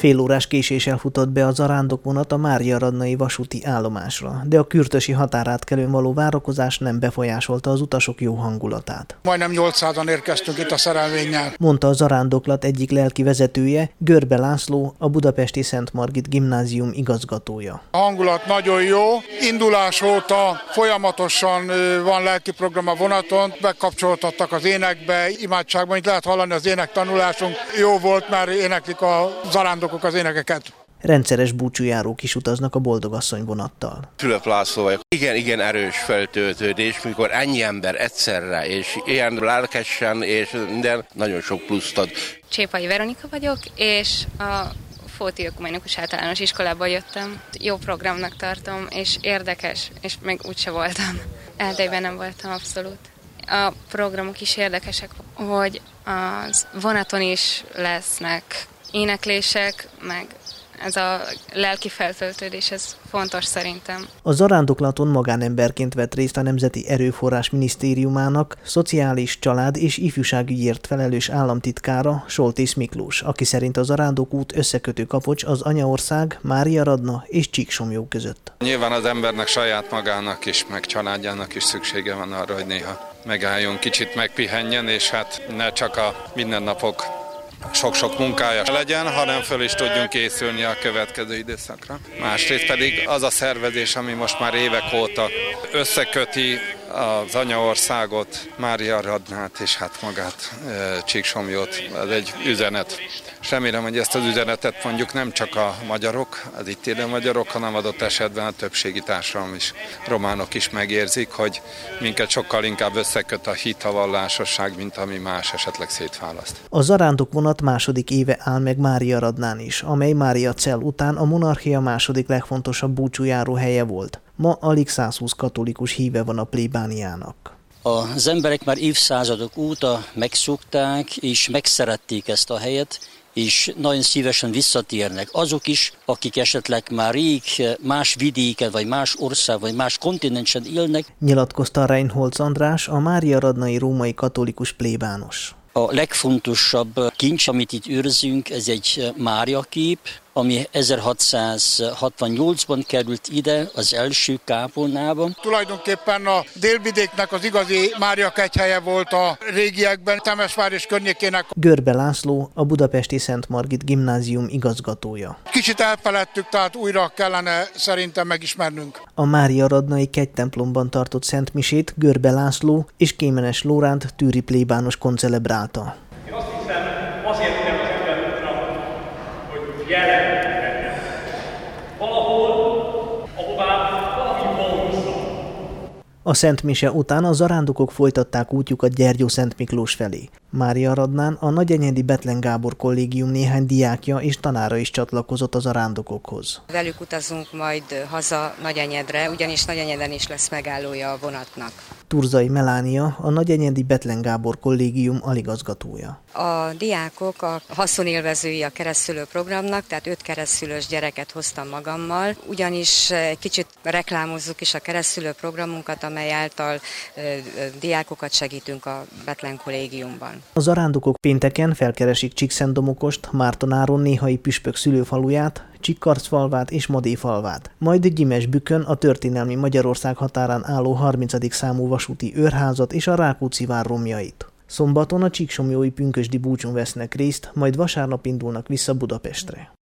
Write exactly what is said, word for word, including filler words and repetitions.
Fél órás késéssel futott be a zarándokvonat a máriaradnai vasúti állomásra, de a kürtösi határátkelőn való várakozás nem befolyásolta az utasok jó hangulatát. Majdnem nyolcszázan érkeztünk itt a szerelvénnyel, mondta a zarándoklat egyik lelki vezetője, Görbe László, a budapesti Szent Margit Gimnázium igazgatója. A hangulat nagyon jó, indulás óta folyamatosan van lelki program a vonaton, bekapcsolódtak az énekbe, imádságban, itt lehet hallani az énektanulásunk. Jó volt, mert éneklik a zarándokok az énekeket. Rendszeres búcsújárók is utaznak a Boldogasszony vonattal. Fülöp László vagyok. Igen, igen erős feltöltődés, mikor ennyi ember egyszerre, és ilyen lelkesen, és minden nagyon sok pluszt ad. Csépai Veronika vagyok, és a Fóti Ökumenikus Általános Iskolából jöttem. Jó programnak tartom, és érdekes, és még úgyse voltam. Erdélyben nem voltam abszolút. A programok is érdekesek, hogy az vonaton is lesznek éneklések, meg ez a lelki feltöltődés, ez fontos szerintem. A zarándoklaton magánemberként vett részt a Nemzeti Erőforrás Minisztériumának szociális, család és ifjúságügyért felelős államtitkára, Soltész Miklós, aki szerint a zarándokút összekötő kapocs az anyaország, Máriaradna és Csíksomlyó között. Nyilván az embernek saját magának is, meg családjának is szüksége van arra, hogy néha megálljon, kicsit megpihenjen, és hát ne csak a mindennapok sok-sok munkája legyen, hanem föl is tudjunk készülni a következő időszakra. Másrészt pedig az a szervezés, ami most már évek óta összeköti az anyaországot, Máriaradnát és hát magát, Csíksomlyót. Ez egy üzenet. És remélem, hogy ezt az üzenetet mondjuk nem csak a magyarok, az itt élő magyarok, hanem adott esetben a többségi társadalom is, románok is megérzik, hogy minket sokkal inkább összeköt a hit, a vallásosság, mint ami más esetleg szétválaszt. A zarándokvonat második éve áll meg Máriaradnán is, amely Máriacell után a monarchia második legfontosabb búcsújáró helye volt. Ma alig százhúsz katolikus híve van a plébániának. Az emberek már évszázadok óta megszokták és megszerették ezt a helyet, és nagyon szívesen visszatérnek. Azok is, akik esetleg már rég más vidéken, vagy más ország, vagy más kontinensen élnek. Nyilatkozta Reinholz András, a máriaradnai római katolikus plébános. A legfontosabb kincs, amit itt őrzünk, ez egy Mária kép, ami ezerhatszázhatvannyolcban került ide az első kápolnában. Tulajdonképpen a délvidéknek az igazi Mária kegyhelye volt a régiekben, Temesvár és környékének. Görbe László, a budapesti Szent Margit Gimnázium igazgatója. Kicsit elfeledtük, tehát újra kellene szerintem megismernünk. A máriaradnai kegytemplomban tartott szentmisét Görbe László és Kémenes Lóránt tűri plébános koncelebrálta. Én azt hiszem, azért kell az emberünknek, hogy jelen valahol, ahová valami valószínű. A Szent Mise után a zarándokok folytatták útjukat Gyergyó-Szent Miklós felé. Máriaradnán a Nagyenyedi Bethlen Gábor Kollégium néhány diákja és tanára is csatlakozott a zarándokokhoz. Velük utazunk majd haza Nagyenyedre, ugyanis Nagyenyeden is lesz megállója a vonatnak. Turzai Melánia, a Nagyenyedi Bethlen Gábor Kollégium aligazgatója. A diákok a haszonélvezői a keresztszülő programnak, tehát öt keresztszülős gyereket hoztam magammal, ugyanis kicsit reklámozzuk is a keresztszülő programunkat, amely által ö, ö, diákokat segítünk a Bethlen Kollégiumban. A zarándokok pénteken felkeresik Csíkszentdomokost, Mártonáron néhai püspök szülőfaluját, Csikkarcfalvát és Madéfalvát, majd Gyimesbükkön a történelmi Magyarország határán álló harmincadik számú vasúti őrházat és a Rákóczi vár romjait. Szombaton a csíksomlyói pünkösdi búcsún vesznek részt, majd vasárnap indulnak vissza Budapestre.